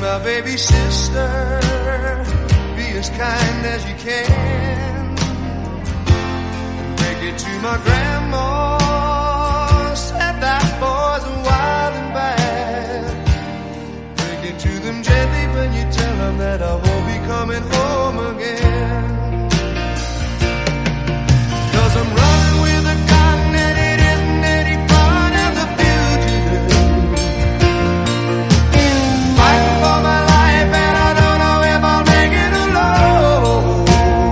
my baby sister, be as kind as you can. Take it to my grandma, said that boy's wild and bad. Take it to them gently when you tell them that I won't be coming home again. 'Cause I'm running with a gun and it isn't any fun as a fugitive. Fighting for my life and I don't know if I'll make it alone.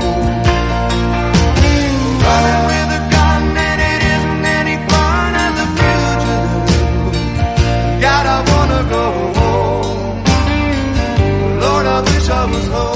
Running with a gun and it isn't any fun as a fugitive. God, I wanna go home. Lord, I wish I was home.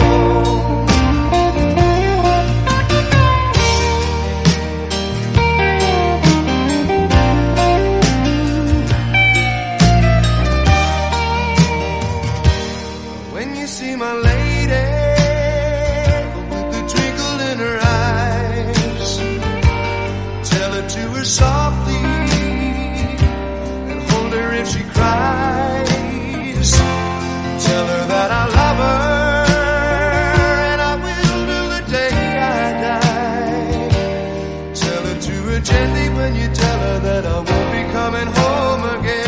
My lady, with the twinkle in her eyes, tell her to her softly and hold her if she cries. Tell her that I love her and I will till the day I die. Tell her to her gently when you tell her that I won't be coming home again.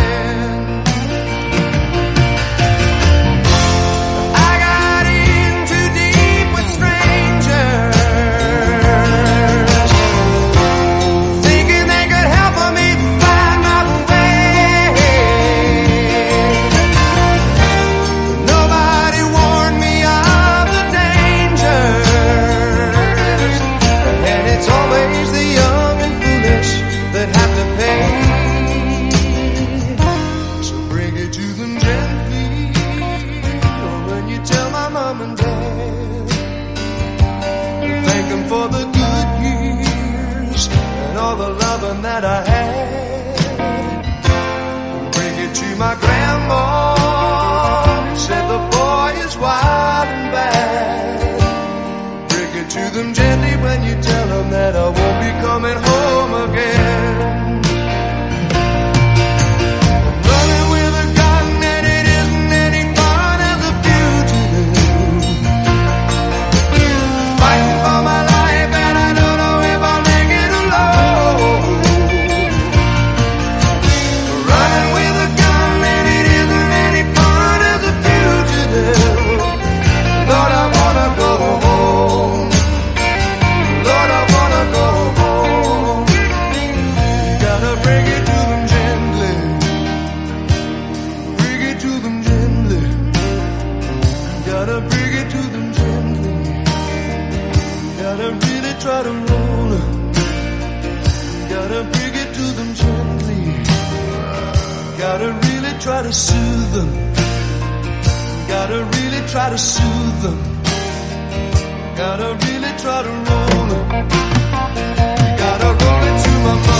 For the good years and all the loving that I had. Bring it to my grandma, said the boy is wild and bad. Bring it to them gently when you tell them that I won't be coming home again. Running with a gun and it isn't any fun as a fugitive. Fighting for my life. Try to roll her. Gotta bring it to them gently. Gotta really try to soothe them. Gotta really try to soothe them. Gotta really try to roll her. Gotta roll it to my mind.